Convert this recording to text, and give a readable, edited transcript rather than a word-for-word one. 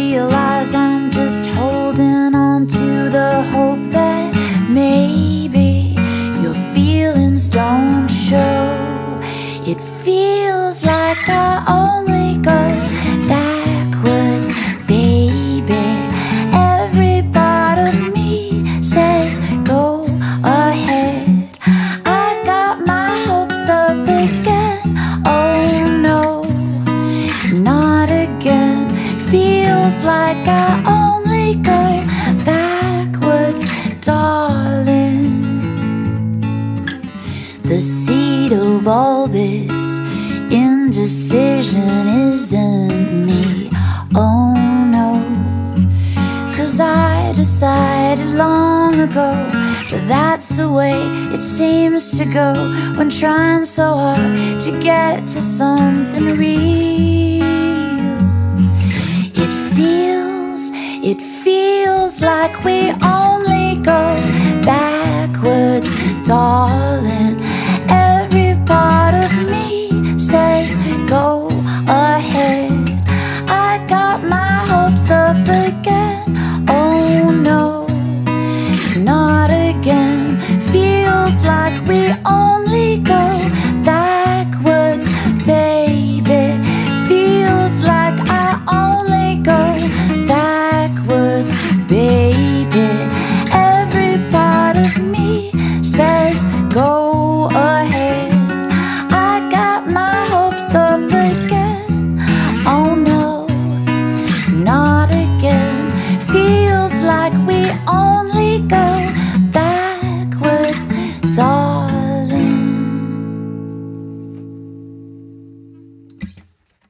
realize I'm just holding on to the hope that maybe your feelings don't show. It feels like I only go backwards, baby. Every part of me says go ahead. I got my hopes up again. Oh no, not again. Feels like I only go backwards, darling. The seed of all this indecision isn't me, oh no. 'Cause I decided long ago, but that's the way it seems to go when trying so hard to get to something real.